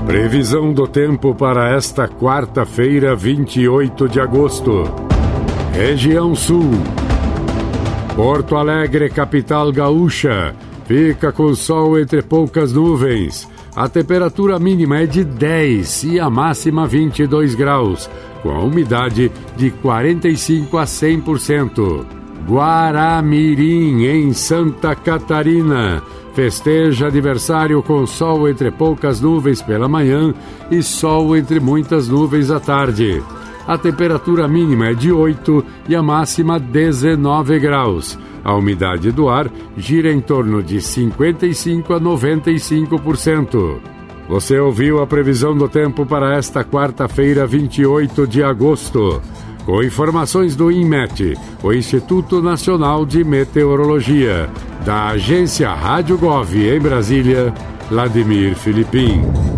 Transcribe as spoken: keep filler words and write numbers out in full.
Previsão do tempo para esta quarta-feira, vinte e oito de agosto. Região Sul. Porto Alegre, capital gaúcha. Fica com sol entre poucas nuvens. A temperatura mínima é de dez e a máxima vinte e dois graus, com a umidade de quarenta e cinco a cem por cento. Guaramirim, em Santa Catarina. Festeja aniversário com sol entre poucas nuvens pela manhã e sol entre muitas nuvens à tarde. A temperatura mínima é de oito e a máxima dezenove graus. A umidade do ar gira em torno de cinquenta e cinco a noventa e cinco por cento. Você ouviu a previsão do tempo para esta quarta-feira, vinte e oito de agosto. Com informações do INMET, o Instituto Nacional de Meteorologia, da agência Rádio Gov em Brasília, Vladimir Filipim.